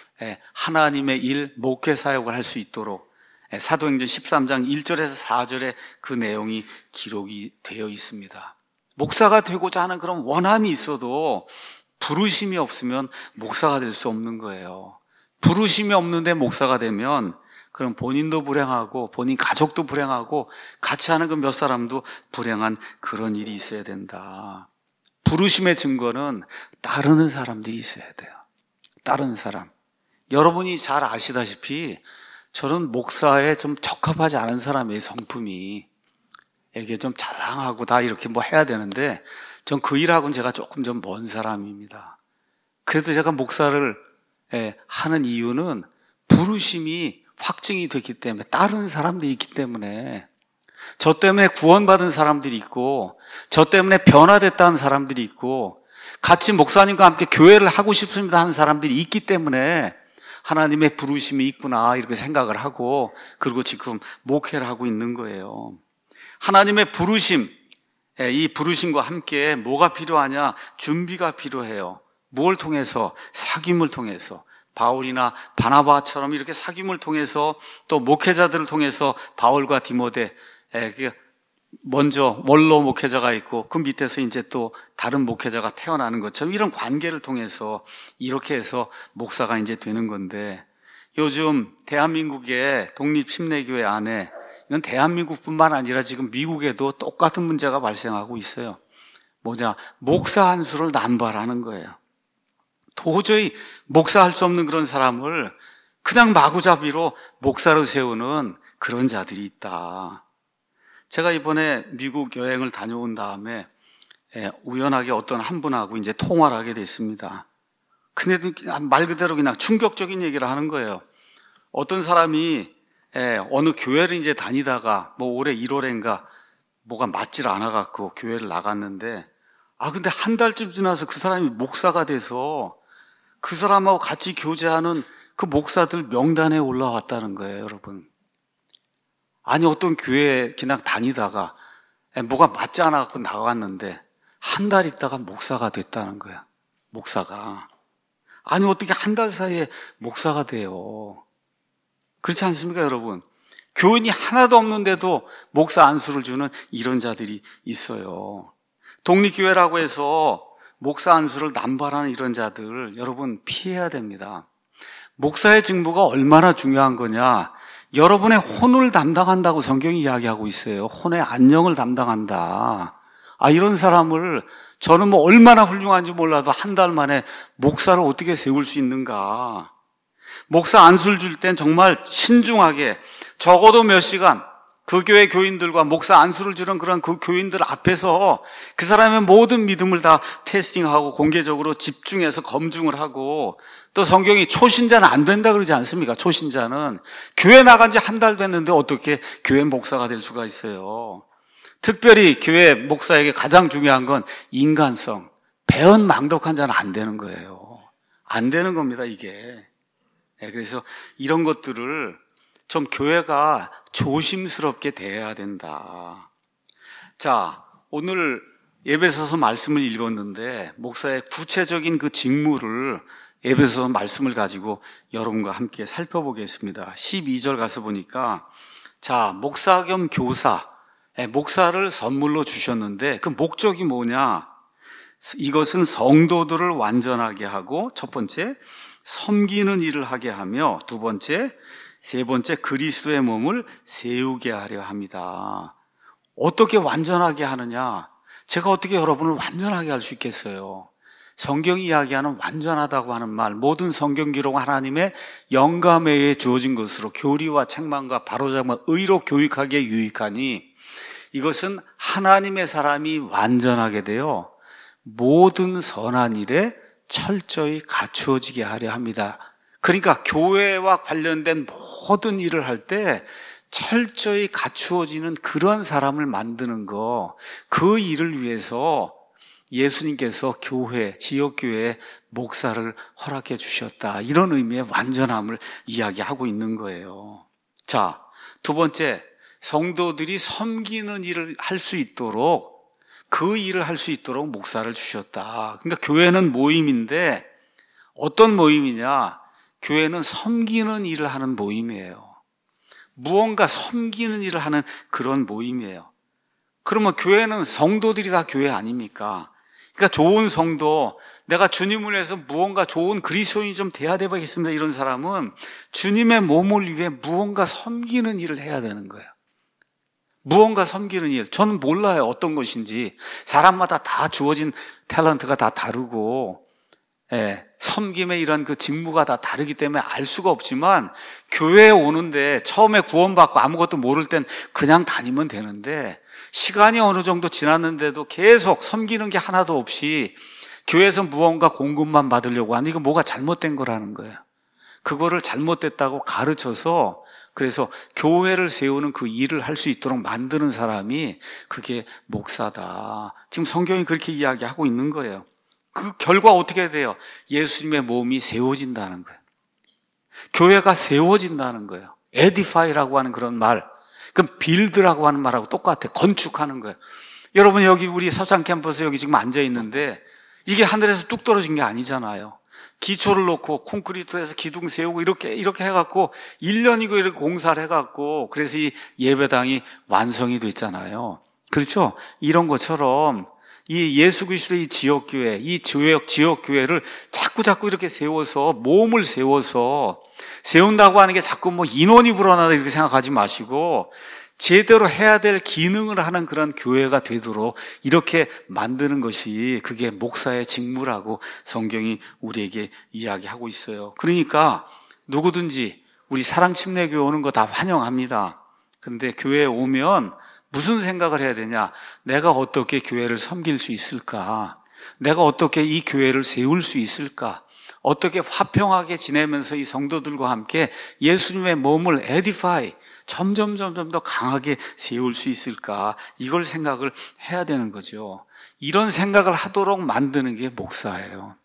하나님의 일, 목회 사역을 할 수 있도록 사도행전 십삼 장 일 절에서 사 절에 그 내용이 기록이 되어 있습니다. 목사가 되고자 하는 그런 원함이 있어도 부르심이 없으면 목사가 될 수 없는 거예요. 부르심이 없는데 목사가 되면 그럼 본인도 불행하고 본인 가족도 불행하고 같이 하는 그 몇 사람도 불행한 그런 일이 있어야 된다. 부르심의 증거는 따르는 사람들이 있어야 돼요. 따르는 사람. 여러분이 잘 아시다시피 저는 목사에 좀 적합하지 않은 사람의 성품이 이게 좀 자상하고 다 이렇게 뭐 해야 되는데 전 그 일하고는 제가 조금 좀 먼 사람입니다. 그래도 제가 목사를 하는 이유는 부르심이 확증이 됐기 때문에 따르는 사람들이 있기 때문에 저 때문에 구원받은 사람들이 있고 저 때문에 변화됐다는 사람들이 있고 같이 목사님과 함께 교회를 하고 싶습니다 하는 사람들이 있기 때문에 하나님의 부르심이 있구나 이렇게 생각을 하고 그리고 지금 목회를 하고 있는 거예요. 하나님의 부르심, 이 부르심과 함께 뭐가 필요하냐? 준비가 필요해요. 뭘 통해서? 사귐을 통해서. 바울이나 바나바처럼 이렇게 사귐을 통해서 또 목회자들을 통해서 바울과 디모데, 먼저 원로 목회자가 있고 그 밑에서 이제 또 다른 목회자가 태어나는 것처럼 이런 관계를 통해서 이렇게 해서 목사가 이제 되는 건데 요즘 대한민국의 독립심내교회 안에 이건 대한민국뿐만 아니라 지금 미국에도 똑같은 문제가 발생하고 있어요. 뭐냐? 목사 한 수를 남발하는 거예요. 도저히 목사할 수 없는 그런 사람을 그냥 마구잡이로 목사로 세우는 그런 자들이 있다. 제가 이번에 미국 여행을 다녀온 다음에 우연하게 어떤 한 분하고 이제 통화를 하게 됐습니다. 근데 말 그대로 그냥 충격적인 얘기를 하는 거예요. 어떤 사람이 어느 교회를 이제 다니다가 뭐 올해 일월인가 뭐가 맞질 않아갖고 교회를 나갔는데 아 근데 한 달쯤 지나서 그 사람이 목사가 돼서 그 사람하고 같이 교제하는 그 목사들 명단에 올라왔다는 거예요, 여러분. 아니, 어떤 교회에 그냥 다니다가 뭐가 맞지 않아서 나갔는데 한 달 있다가 목사가 됐다는 거야, 목사가. 아니, 어떻게 한 달 사이에 목사가 돼요? 그렇지 않습니까, 여러분? 교인이 하나도 없는데도 목사 안수를 주는 이런 자들이 있어요. 독립교회라고 해서 목사 안수를 남발하는 이런 자들 여러분 피해야 됩니다. 목사의 직무가 얼마나 중요한 거냐? 여러분의 혼을 담당한다고 성경이 이야기하고 있어요. 혼의 안녕을 담당한다. 아 이런 사람을 저는 뭐 얼마나 훌륭한지 몰라도 한 달 만에 목사를 어떻게 세울 수 있는가? 목사 안수를 줄 땐 정말 신중하게 적어도 몇 시간 그 교회 교인들과 목사 안수를 주는 그런 그 교인들 앞에서 그 사람의 모든 믿음을 다 테스팅하고 공개적으로 집중해서 검증을 하고 또 성경이 초신자는 안 된다 그러지 않습니까? 초신자는 교회 나간 지 한 달 됐는데 어떻게 교회 목사가 될 수가 있어요? 특별히 교회 목사에게 가장 중요한 건 인간성, 배은망덕한 자는 안 되는 거예요. 안 되는 겁니다, 이게. 그래서 이런 것들을 좀 교회가 조심스럽게 대해야 된다. 자, 오늘 에베소서 말씀을 읽었는데 목사의 구체적인 그 직무를 에베소서 말씀을 가지고 여러분과 함께 살펴보겠습니다. 십이 절 가서 보니까 자, 목사 겸 교사, 목사를 선물로 주셨는데 그 목적이 뭐냐? 이것은 성도들을 완전하게 하고 첫 번째, 섬기는 일을 하게 하며, 두 번째, 세 번째, 그리스도의 몸을 세우게 하려 합니다. 어떻게 완전하게 하느냐? 제가 어떻게 여러분을 완전하게 할 수 있겠어요? 성경이 이야기하는 완전하다고 하는 말, 모든 성경 기록은 하나님의 영감에 의해 주어진 것으로 교리와 책망과 바로잡음, 의로 교육하기에 유익하니, 이것은 하나님의 사람이 완전하게 되어 모든 선한 일에 철저히 갖추어지게 하려 합니다. 그러니까 교회와 관련된 모든 일을 할 때 철저히 갖추어지는 그런 사람을 만드는 거, 그 일을 위해서 예수님께서 교회, 지역교회에 목사를 허락해 주셨다. 이런 의미의 완전함을 이야기하고 있는 거예요. 자, 두 번째, 성도들이 섬기는 일을 할 수 있도록, 그 일을 할 수 있도록 목사를 주셨다. 그러니까 교회는 모임인데 어떤 모임이냐? 교회는 섬기는 일을 하는 모임이에요. 무언가 섬기는 일을 하는 그런 모임이에요. 그러면 교회는 성도들이 다 교회 아닙니까? 그러니까 좋은 성도, 내가 주님을 위해서 무언가 좋은 그리스도인이 좀 돼야 되겠습니다. 이런 사람은 주님의 몸을 위해 무언가 섬기는 일을 해야 되는 거예요. 무언가 섬기는 일. 저는 몰라요. 어떤 것인지. 사람마다 다 주어진 탤런트가 다 다르고, 예, 섬김의 이런 그 직무가 다 다르기 때문에 알 수가 없지만, 교회에 오는데 처음에 구원받고 아무것도 모를 땐 그냥 다니면 되는데, 시간이 어느 정도 지났는데도 계속 섬기는 게 하나도 없이 교회에서 무언가 공급만 받으려고 하는, 이거 뭐가 잘못된 거라는 거예요. 그거를 잘못됐다고 가르쳐서, 그래서 교회를 세우는 그 일을 할 수 있도록 만드는 사람이 그게 목사다. 지금 성경이 그렇게 이야기하고 있는 거예요. 그 결과 어떻게 돼요? 예수님의 몸이 세워진다는 거예요. 교회가 세워진다는 거예요. 에디파이라고 하는 그런 말, 그 빌드라고 하는 말하고 똑같아요. 건축하는 거예요. 여러분, 여기 우리 서창 캠퍼스 여기 지금 앉아 있는데 이게 하늘에서 뚝 떨어진 게 아니잖아요. 기초를 놓고 콘크리트에서 기둥 세우고 이렇게 이렇게 해갖고 일 년이고 이렇게 공사를 해갖고, 그래서 이 예배당이 완성이 됐잖아요. 그렇죠? 이런 것처럼 이 예수 그리스도의 이 지역교회, 이 지역, 지역교회를 자꾸 자꾸 이렇게 세워서, 몸을 세워서, 세운다고 하는 게 자꾸 뭐 인원이 불어나다 이렇게 생각하지 마시고, 제대로 해야 될 기능을 하는 그런 교회가 되도록 이렇게 만드는 것이, 그게 목사의 직무라고 성경이 우리에게 이야기하고 있어요. 그러니까 누구든지 우리 사랑침례교회 오는 거 다 환영합니다. 그런데 교회에 오면 무슨 생각을 해야 되냐? 내가 어떻게 교회를 섬길 수 있을까? 내가 어떻게 이 교회를 세울 수 있을까? 어떻게 화평하게 지내면서 이 성도들과 함께 예수님의 몸을 에디파이, 점점 점점 더 강하게 세울 수 있을까? 이걸 생각을 해야 되는 거죠. 이런 생각을 하도록 만드는 게 목사예요.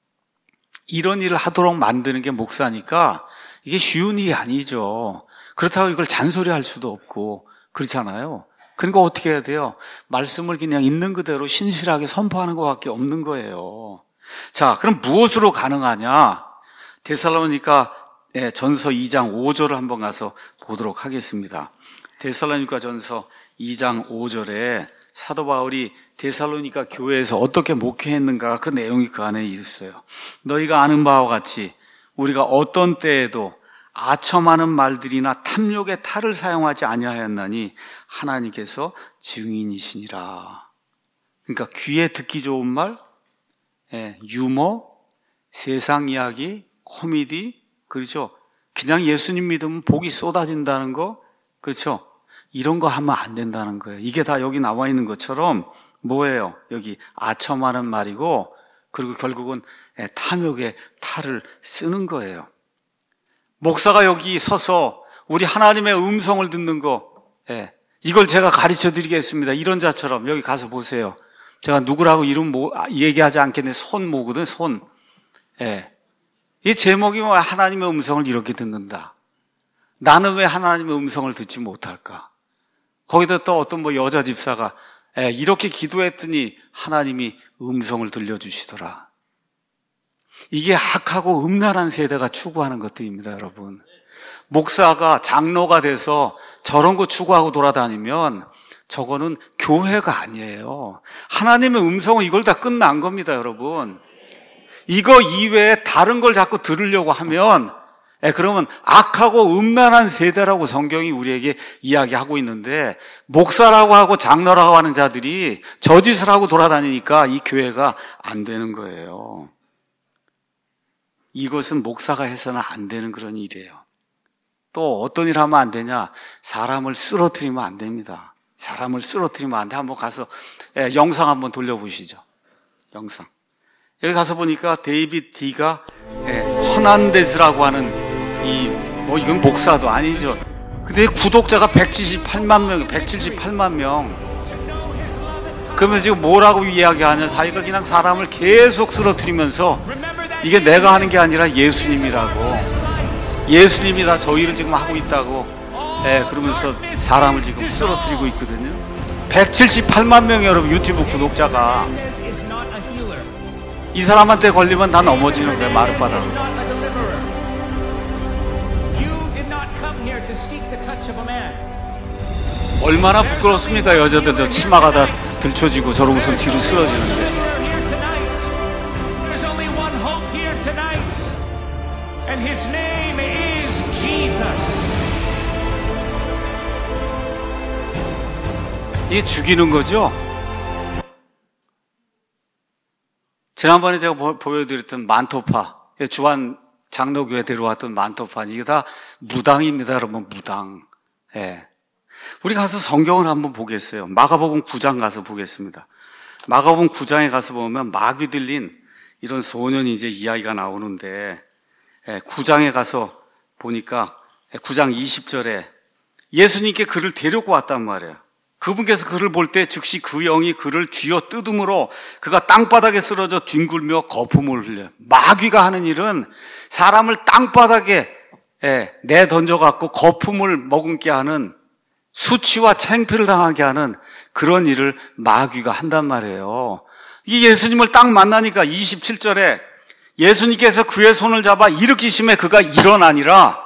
이런 일을 하도록 만드는 게 목사니까 이게 쉬운 일이 아니죠. 그렇다고 이걸 잔소리할 수도 없고 그렇잖아요. 그러니까 어떻게 해야 돼요? 말씀을 그냥 있는 그대로 신실하게 선포하는 것밖에 없는 거예요. 자, 그럼 무엇으로 가능하냐? 데살로니가 전서 이 장 오 절을 한번 가서 보도록 하겠습니다. 데살로니가 전서 이 장 오 절에 사도 바울이 데살로니가 교회에서 어떻게 목회했는가, 그 내용이 그 안에 있어요. 너희가 아는 바와 같이 우리가 어떤 때에도 아첨하는 말들이나 탐욕의 탈을 사용하지 아니하였나니 하나님께서 증인이시니라. 그러니까 귀에 듣기 좋은 말, 예, 유머, 세상 이야기, 코미디, 그렇죠? 그냥 예수님 믿으면 복이 쏟아진다는 거, 그렇죠? 이런 거 하면 안 된다는 거예요. 이게 다 여기 나와 있는 것처럼 뭐예요? 여기 아첨하는 말이고, 그리고 결국은 탐욕의 탈을 쓰는 거예요. 목사가 여기 서서 우리 하나님의 음성을 듣는 거, 예, 이걸 제가 가르쳐 드리겠습니다. 이런 자처럼 여기 가서 보세요. 제가 누구라고 이름 모, 얘기하지 않겠는데 손 모거든, 손. 예. 이 제목이 뭐 하나님의 음성을 이렇게 듣는다. 나는 왜 하나님의 음성을 듣지 못할까? 거기다 또 어떤 뭐 여자 집사가, 예, 이렇게 기도했더니 하나님이 음성을 들려주시더라. 이게 악하고 음란한 세대가 추구하는 것들입니다, 여러분. 목사가 장로가 돼서 저런 거 추구하고 돌아다니면 저거는 교회가 아니에요. 하나님의 음성은 이걸 다 끝난 겁니다, 여러분. 이거 이외에 다른 걸 자꾸 들으려고 하면 예, 그러면 악하고 음란한 세대라고 성경이 우리에게 이야기하고 있는데, 목사라고 하고 장로라고 하는 자들이 저짓을 하고 돌아다니니까 이 교회가 안 되는 거예요. 이것은 목사가 해서는 안 되는 그런 일이에요. 또 어떤 일 하면 안 되냐? 사람을 쓰러뜨리면 안 됩니다. 사람을 쓰러뜨리면 안 돼. 한번 가서 예, 영상 한번 돌려보시죠. 영상. 여기 가서 보니까 데이빗 D가 예, 허난데스라고 하는 이 뭐 이건 목사도 아니죠. 근데 구독자가 백칠십팔만 명, 백칠십팔만 명. 그러면 지금 뭐라고 이야기하냐? 자기가 그냥 사람을 계속 쓰러뜨리면서 이게 내가 하는 게 아니라 예수님이라고. 예수님이 다 저희를 지금 하고 있다고. 예, 그러면서 사람을 지금 쓰러뜨리고 있거든요. 백칠십팔만 명이 여러분 유튜브 구독자가. 이 사람한테 걸리면 다 넘어지는 거야, 마룻바닥으로. 얼마나 부끄럽습니까? 여자들 저 치마가 다 들춰지고 저러고서 뒤로 쓰러지는데. 이게 죽이는 거죠? 지난번에 제가 보여드렸던 만토파, 주한 장로교회 데려왔던 만토파, 이게 다 무당입니다, 여러분. 무당. 예. 우리 가서 성경을 한번 보겠어요. 마가복음 구 장 가서 보겠습니다. 마가복음 구 장에 가서 보면 마귀 들린 이런 소년이 이제 이야기가 나오는데, 예, 구 장에 가서 보니까 구 장 이십 절에 예수님께 그를 데리고 왔단 말이에요. 그분께서 그를 볼 때 즉시 그 영이 그를 쥐어 뜯음으로 그가 땅바닥에 쓰러져 뒹굴며 거품을 흘려요. 마귀가 하는 일은 사람을 땅바닥에 예, 내던져갖고 거품을 머금게 하는, 수치와 창피를 당하게 하는 그런 일을 마귀가 한단 말이에요. 이 예수님을 딱 만나니까 이십칠 절에 예수님께서 그의 손을 잡아 일으키심에 그가 일어나니라.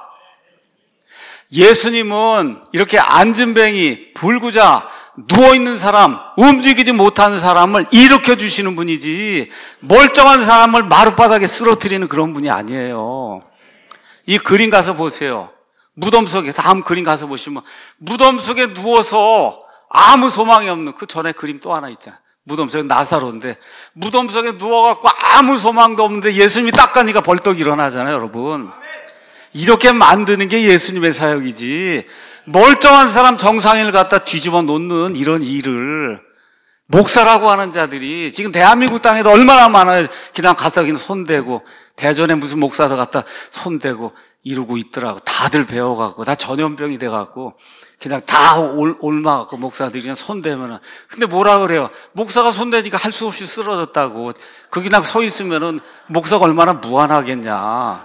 예수님은 이렇게 앉은뱅이, 불구자, 누워있는 사람, 움직이지 못하는 사람을 일으켜주시는 분이지 멀쩡한 사람을 마룻바닥에 쓰러뜨리는 그런 분이 아니에요. 이 그림 가서 보세요. 무덤 속에, 다음 그림 가서 보시면 무덤 속에 누워서 아무 소망이 없는, 그 전에 그림 또 하나 있잖아요. 무덤 속에 나사로인데 무덤 속에 누워갖고 아무 소망도 없는데 예수님이 딱 가니까 벌떡 일어나잖아요, 여러분. 이렇게 만드는 게 예수님의 사역이지, 멀쩡한 사람 정상인을 갖다 뒤집어 놓는 이런 일을 목사라고 하는 자들이 지금 대한민국 땅에도 얼마나 많아요. 그냥 가서 그냥 손대고, 대전에 무슨 목사도 갖다 손대고 이러고 있더라고. 다들 배워갖고 다 전염병이 돼갖고 그냥 다 올, 옮아갖고 목사들이 그냥 손대면은. 근데 뭐라 그래요? 목사가 손대니까 할 수 없이 쓰러졌다고. 거기 그냥 서 있으면은 목사가 얼마나 무안하겠냐.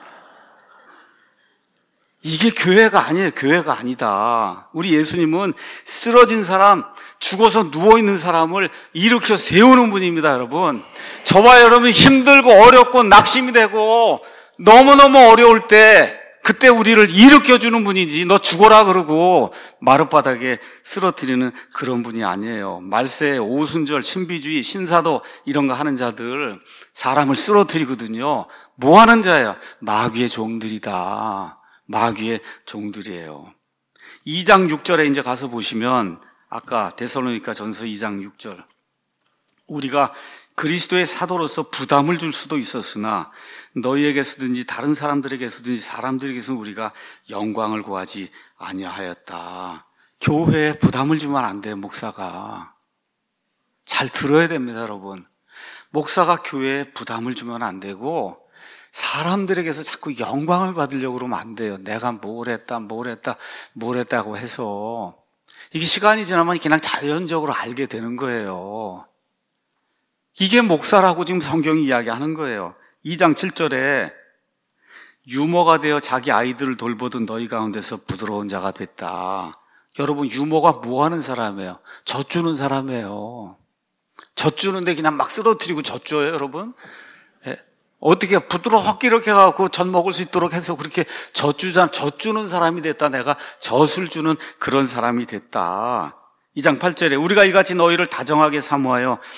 이게 교회가 아니에요. 교회가 아니다. 우리 예수님은 쓰러진 사람, 죽어서 누워있는 사람을 일으켜 세우는 분입니다, 여러분. 저와 여러분이 힘들고 어렵고 낙심이 되고 너무너무 어려울 때 그때 우리를 일으켜주는 분이지, 너 죽어라 그러고 마룻바닥에 쓰러뜨리는 그런 분이 아니에요. 말세, 오순절, 신비주의, 신사도 이런 거 하는 자들 사람을 쓰러뜨리거든요. 뭐 하는 자예요? 마귀의 종들이다. 마귀의 종들이에요. 이 장 육 절에 이제 가서 보시면 아까 데살로니가 전서 이 장 육 절, 우리가 그리스도의 사도로서 부담을 줄 수도 있었으나 너희에게서든지 다른 사람들에게서든지 사람들에게서 우리가 영광을 구하지 아니하였다. 교회에 부담을 주면 안 돼요. 목사가 잘 들어야 됩니다, 여러분. 목사가 교회에 부담을 주면 안 되고 사람들에게서 자꾸 영광을 받으려고 그러면 안 돼요. 내가 뭘 했다, 뭘 했다, 뭘 했다고 해서 이게 시간이 지나면 그냥 자연적으로 알게 되는 거예요. 이게 목사라고 지금 성경이 이야기하는 거예요. 이 장 칠 절에 유모가 되어 자기 아이들을 돌보던 너희 가운데서 부드러운 자가 됐다. 여러분, 유모가 뭐 하는 사람이에요? 젖주는 사람이에요. 젖주는데 그냥 막 쓰러뜨리고 젖줘요, 여러분? 어떻게 부드럽게 이렇게 해갖고 젖 먹을 수 있도록 해서 그렇게 젖주자, 젖주는 사람이 됐다. 내가 젖을 주는 그런 사람이 됐다. 이 장 팔 절에 우리가 이같이 너희를 다정하게 사모하여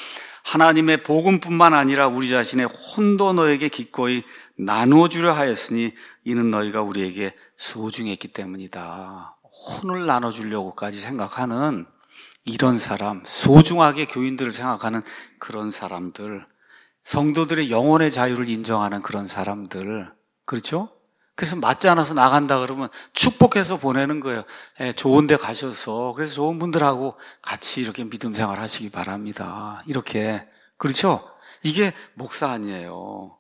하나님의 복음뿐만 아니라 우리 자신의 혼도 너에게 기꺼이 나누어주려 하였으니 이는 너희가 우리에게 소중했기 때문이다. 혼을 나눠주려고까지 생각하는 이런 사람, 소중하게 교인들을 생각하는 그런 사람들, 성도들의 영혼의 자유를 인정하는 그런 사람들, 그렇죠? 그래서 맞지 않아서 나간다 그러면 축복해서 보내는 거예요. 예, 좋은 데 가셔서. 그래서 좋은 분들하고 같이 이렇게 믿음 생활 하시기 바랍니다. 이렇게. 그렇죠? 이게 목사 아니에요.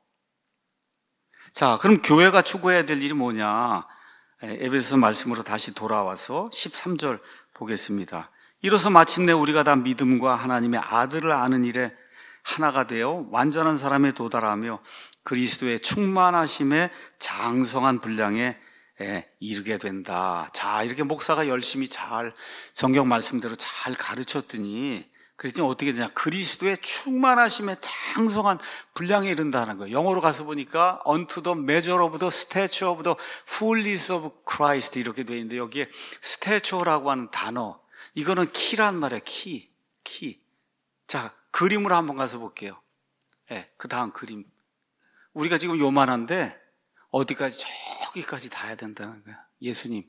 자, 그럼 교회가 추구해야 될 일이 뭐냐? 에베소서 말씀으로 다시 돌아와서 십삼 절 보겠습니다. 이로써 마침내 우리가 다 믿음과 하나님의 아들을 아는 일에 하나가 되어 완전한 사람에 도달하며 그리스도의 충만하심에 장성한 분량에 이르게 된다. 자, 이렇게 목사가 열심히 잘 성경 말씀대로 잘 가르쳤더니 그랬더니 어떻게 되냐? 그리스도의 충만하심에 장성한 분량에 이른다는 거예요. 영어로 가서 보니까 unto the measure of the stature of the fullness of Christ 이렇게 되어 있는데 여기에 stature라고 하는 단어, 이거는 키란 말이에요. 키, 키. 자, 그림으로 한번 가서 볼게요. 네, 그 다음 그림. 우리가 지금 요만한데 어디까지? 저기까지 닿아야 된다는 거야. 예수님.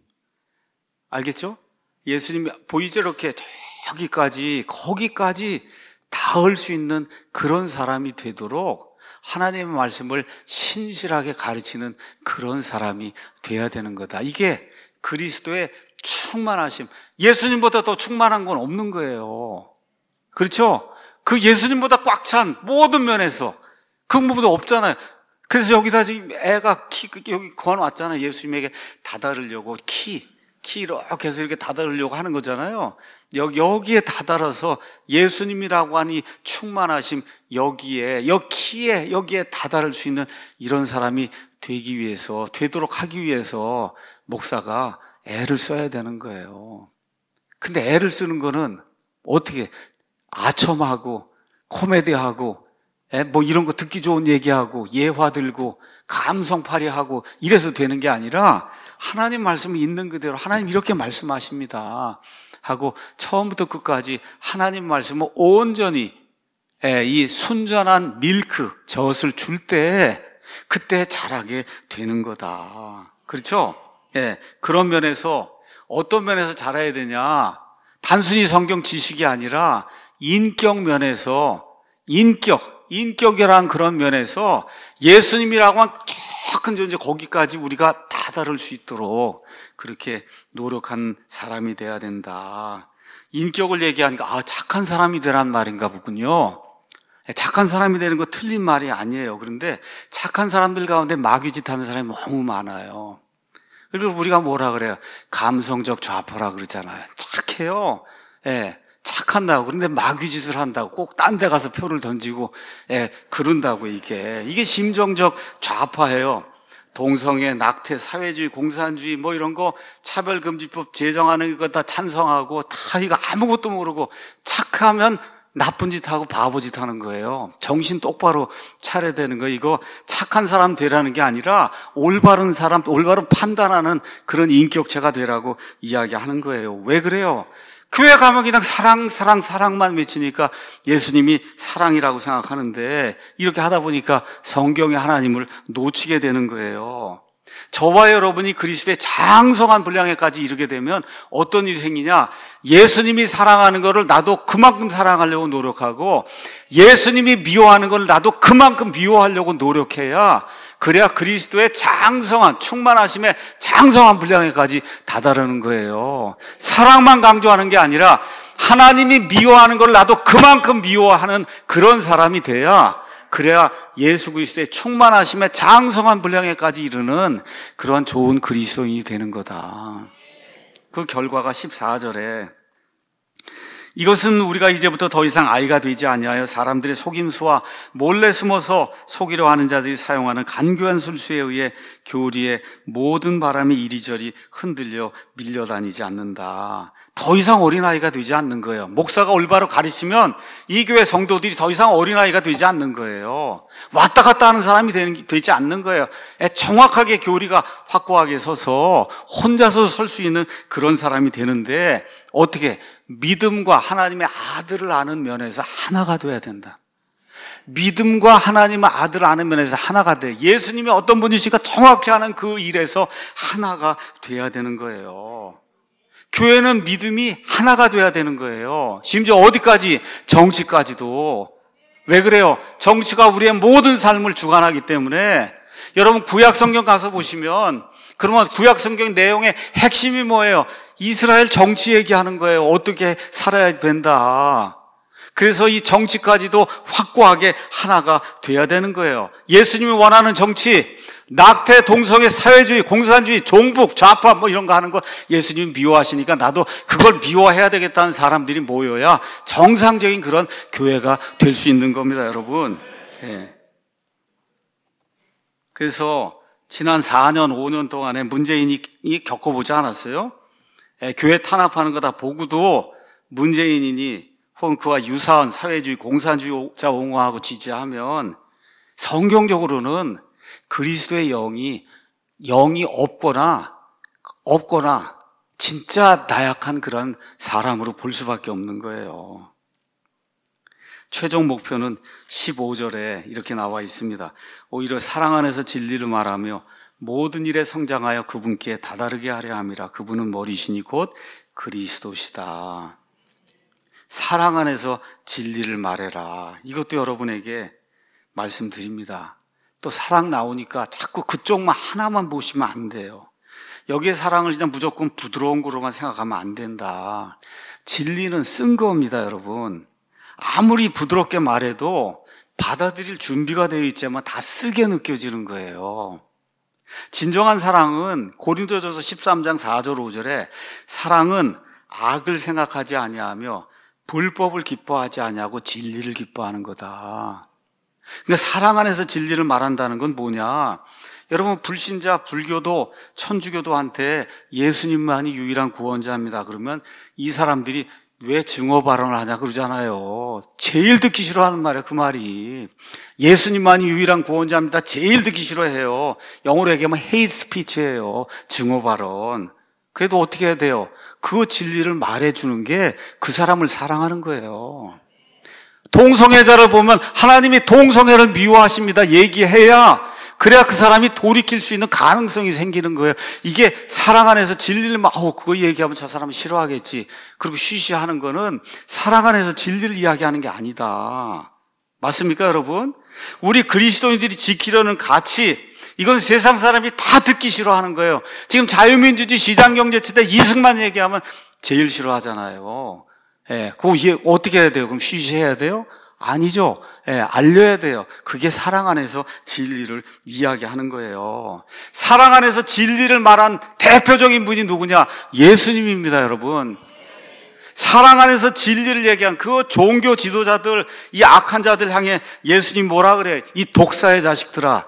알겠죠? 예수님이 보이죠? 이렇게 저기까지, 거기까지 닿을 수 있는 그런 사람이 되도록 하나님의 말씀을 신실하게 가르치는 그런 사람이 돼야 되는 거다. 이게 그리스도의 충만하심. 예수님보다 더 충만한 건 없는 거예요. 그렇죠? 그 예수님보다 꽉 찬 모든 면에서 그 뭐보다 없잖아요. 그래서 여기다 지금 애가 키, 여기 거놨잖아요. 예수님에게 다다르려고 키, 키 이렇게 해서 이렇게 다다르려고 하는 거잖아요. 여기, 여기에 다다라서 예수님이라고 하니 충만하심, 여기에, 여 키에, 여기에 다다를 수 있는 이런 사람이 되기 위해서, 되도록 하기 위해서 목사가 애를 써야 되는 거예요. 근데 애를 쓰는 거는 어떻게, 아첨하고, 코미디하고, 뭐 이런 거 듣기 좋은 얘기하고 예화 들고 감성팔이하고 이래서 되는 게 아니라 하나님 말씀이 있는 그대로 하나님 이렇게 말씀하십니다 하고 처음부터 끝까지 하나님 말씀을 온전히 이 순전한 밀크 젖을 줄 때 그때 자라게 되는 거다. 그렇죠? 예, 그런 면에서 어떤 면에서 자라야 되냐? 단순히 성경 지식이 아니라 인격 면에서 인격 인격이란 그런 면에서 예수님이라고 한 저 큰 존재 거기까지 우리가 다다를 수 있도록 그렇게 노력한 사람이 돼야 된다. 인격을 얘기하니까 아 착한 사람이 되란 말인가 보군요. 착한 사람이 되는 거 틀린 말이 아니에요. 그런데 착한 사람들 가운데 마귀짓 하는 사람이 너무 많아요. 그리고 우리가 뭐라 그래요? 감성적 좌포라 그러잖아요. 착해요. 예. 착한다고. 그런데 마귀짓을 한다고. 꼭 딴 데 가서 표를 던지고, 예, 그런다고, 이게. 이게 심정적 좌파예요. 동성애, 낙태, 사회주의, 공산주의, 뭐 이런 거, 차별금지법 제정하는 거 다 찬성하고, 다 이거 아무것도 모르고, 착하면 나쁜 짓 하고 바보 짓 하는 거예요. 정신 똑바로 차려야 되는 거예요. 이거 착한 사람 되라는 게 아니라, 올바른 사람, 올바른 판단하는 그런 인격체가 되라고 이야기하는 거예요. 왜 그래요? 교회 가면 그냥 사랑, 사랑, 사랑만 외치니까 예수님이 사랑이라고 생각하는데 이렇게 하다 보니까 성경의 하나님을 놓치게 되는 거예요. 저와 여러분이 그리스도의 장성한 분량에까지 이르게 되면 어떤 일이 생기냐? 예수님이 사랑하는 것을 나도 그만큼 사랑하려고 노력하고 예수님이 미워하는 것을 나도 그만큼 미워하려고 노력해야 그래야 그리스도의 장성한 충만하심에 장성한 분량에까지 다다르는 거예요. 사랑만 강조하는 게 아니라 하나님이 미워하는 걸 나도 그만큼 미워하는 그런 사람이 돼야 그래야 예수 그리스도의 충만하심에 장성한 분량에까지 이르는 그런 좋은 그리스도인이 되는 거다. 그 결과가 십사 절에 이것은 우리가 이제부터 더 이상 아이가 되지 아니하여 사람들의 속임수와 몰래 숨어서 속이려 하는 자들이 사용하는 간교한 술수에 의해 교리의 모든 바람이 이리저리 흔들려 밀려다니지 않는다. 더 이상 어린아이가 되지 않는 거예요. 목사가 올바로 가르치면 이 교회 성도들이 더 이상 어린아이가 되지 않는 거예요. 왔다 갔다 하는 사람이 되는, 되지 않는 거예요. 정확하게 교리가 확고하게 서서 혼자서 설 수 있는 그런 사람이 되는데 어떻게 믿음과 하나님의 아들을 아는 면에서 하나가 돼야 된다. 믿음과 하나님의 아들 아는 면에서 하나가 돼. 예수님이 어떤 분이신가 정확히 아는 그 일에서 하나가 돼야 되는 거예요. 교회는 믿음이 하나가 돼야 되는 거예요. 심지어 어디까지? 정치까지도. 왜 그래요? 정치가 우리의 모든 삶을 주관하기 때문에 여러분 구약 성경 가서 보시면 그러면 구약 성경 내용의 핵심이 뭐예요? 이스라엘 정치 얘기하는 거예요. 어떻게 살아야 된다. 그래서 이 정치까지도 확고하게 하나가 돼야 되는 거예요. 예수님이 원하는 정치, 낙태, 동성애, 사회주의, 공산주의, 종북, 좌파 뭐 이런 거 하는 거 예수님이 미워하시니까 나도 그걸 미워해야 되겠다는 사람들이 모여야 정상적인 그런 교회가 될 수 있는 겁니다, 여러분. 예. 그래서 지난 사 년, 오 년 동안에 문재인이 겪어보지 않았어요? 예, 교회 탄압하는 거 다 보고도 문재인이니 혹은 그와 유사한 사회주의, 공산주의자 옹호하고 지지하면 성경적으로는 그리스도의 영이 영이 없거나 없거나 진짜 나약한 그런 사람으로 볼 수밖에 없는 거예요. 최종 목표는 십오 절에 이렇게 나와 있습니다. 오히려 사랑 안에서 진리를 말하며 모든 일에 성장하여 그분께 다다르게 하려 함이라. 그분은 머리시니 곧 그리스도시다. 사랑 안에서 진리를 말해라. 이것도 여러분에게 말씀드립니다. 또 사랑 나오니까 자꾸 그쪽만 하나만 보시면 안 돼요. 여기에 사랑을 그냥 무조건 부드러운 거로만 생각하면 안 된다. 진리는 쓴 겁니다, 여러분. 아무리 부드럽게 말해도 받아들일 준비가 되어 있지만 다 쓰게 느껴지는 거예요. 진정한 사랑은 고린도전서 십삼 장 사 절 오 절에 사랑은 악을 생각하지 아니하며 불법을 기뻐하지 아니하고 진리를 기뻐하는 거다. 그러니까 사랑 안에서 진리를 말한다는 건 뭐냐? 여러분 불신자, 불교도, 천주교도한테 예수님만이 유일한 구원자입니다. 그러면 이 사람들이 왜 증오 발언을 하냐 그러잖아요. 제일 듣기 싫어하는 말이에요, 그 말이. 예수님만이 유일한 구원자입니다. 제일 듣기 싫어해요. 영어로 얘기하면 헤이트 스피치예요. 증오 발언. 그래도 어떻게 해야 돼요? 그 진리를 말해주는 게 그 사람을 사랑하는 거예요. 동성애자를 보면 하나님이 동성애를 미워하십니다. 얘기해야 그래야 그 사람이 돌이킬 수 있는 가능성이 생기는 거예요. 이게 사랑 안에서 진리를 막, 어, 그거 얘기하면 저 사람은 싫어하겠지. 그리고 쉬쉬하는 거는 사랑 안에서 진리를 이야기하는 게 아니다. 맞습니까, 여러분? 우리 그리스도인들이 지키려는 가치, 이건 세상 사람이 다 듣기 싫어하는 거예요. 지금 자유민주주의 시장경제 시대 이승만 얘기하면 제일 싫어하잖아요. 예, 그거 어떻게 해야 돼요? 그럼 쉬쉬해야 돼요? 아니죠. 예, 알려야 돼요. 그게 사랑 안에서 진리를 이야기하는 거예요. 사랑 안에서 진리를 말한 대표적인 분이 누구냐? 예수님입니다, 여러분. 사랑 안에서 진리를 얘기한 그 종교 지도자들, 이 악한 자들 향해 예수님 뭐라 그래? 이 독사의 자식들아.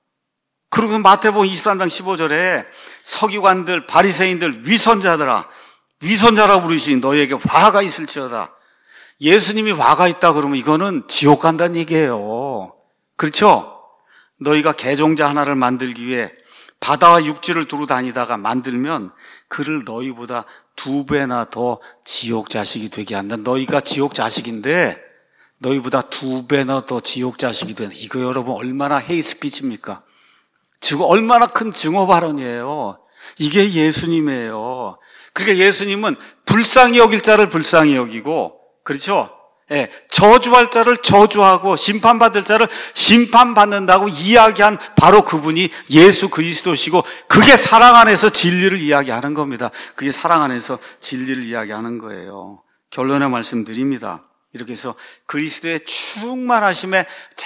그리고 마태복음 이십삼 장 십오 절에 서기관들, 바리새인들, 위선자들아, 위선자라고 부르시니 너희에게 화가 있을지어다. 예수님이 화가 있다 그러면 이거는 지옥 간다는 얘기예요. 그렇죠? 너희가 개종자 하나를 만들기 위해 바다와 육지를 두루 다니다가 만들면 그를 너희보다 두 배나 더 지옥 자식이 되게 한다. 너희가 지옥 자식인데 너희보다 두 배나 더 지옥 자식이 된다. 이거 여러분 얼마나 헤이스피치입니까? 지금 얼마나 큰 증오 발언이에요. 이게 예수님이에요. 그러니까 예수님은 불쌍히 여길 자를 불쌍히 여기고, 그렇죠? 예, 저주할 자를 저주하고 심판받을 자를 심판받는다고 이야기한 바로 그분이 예수 그리스도시고, 그게 사랑 안에서 진리를 이야기하는 겁니다. 그게 사랑 안에서 진리를 이야기하는 거예요. 결론의 말씀드립니다. 이렇게 해서 그리스도의 충만하심에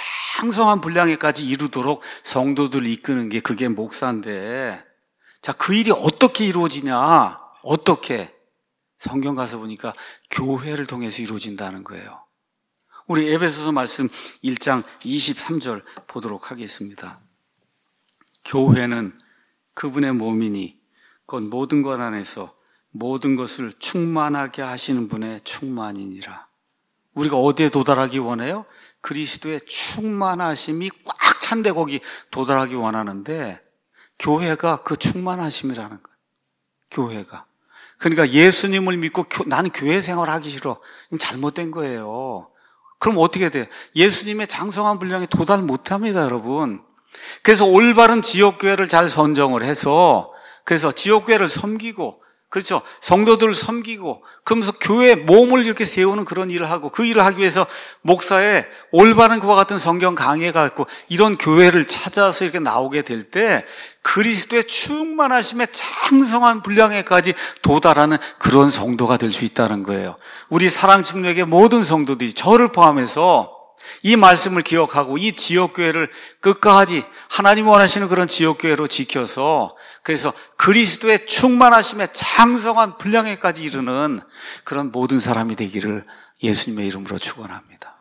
장성한 분량에까지 이루도록 성도들을 이끄는 게 그게 목사인데, 자, 그 일이 어떻게 이루어지냐? 어떻게? 성경 가서 보니까 교회를 통해서 이루어진다는 거예요. 우리 에베소서 말씀 일 장 이십삼 절 보도록 하겠습니다. 교회는 그분의 몸이니 곧 모든 것 안에서 모든 것을 충만하게 하시는 분의 충만이니라. 우리가 어디에 도달하기 원해요? 그리스도의 충만하심이 꽉 찬데 거기 도달하기 원하는데 교회가 그 충만하심이라는 거예요. 교회가. 그러니까 예수님을 믿고 교, 나는 교회 생활하기 싫어. 이건 잘못된 거예요. 그럼 어떻게 돼요? 예수님의 장성한 분량에 도달 못합니다, 여러분. 그래서 올바른 지역교회를 잘 선정을 해서, 그래서 지역교회를 섬기고, 그렇죠. 성도들을 섬기고, 그러면서 교회 몸을 이렇게 세우는 그런 일을 하고, 그 일을 하기 위해서 목사의 올바른 그와 같은 성경 강해가 있고, 이런 교회를 찾아서 이렇게 나오게 될 때, 그리스도의 충만하심에 장성한 분량에까지 도달하는 그런 성도가 될 수 있다는 거예요. 우리 사랑침례교회 모든 성도들이 저를 포함해서 이 말씀을 기억하고 이 지역교회를 끝까지 하나님 원하시는 그런 지역교회로 지켜서, 그래서 그리스도의 충만하심에 장성한 분량에까지 이르는 그런 모든 사람이 되기를 예수님의 이름으로 축원합니다.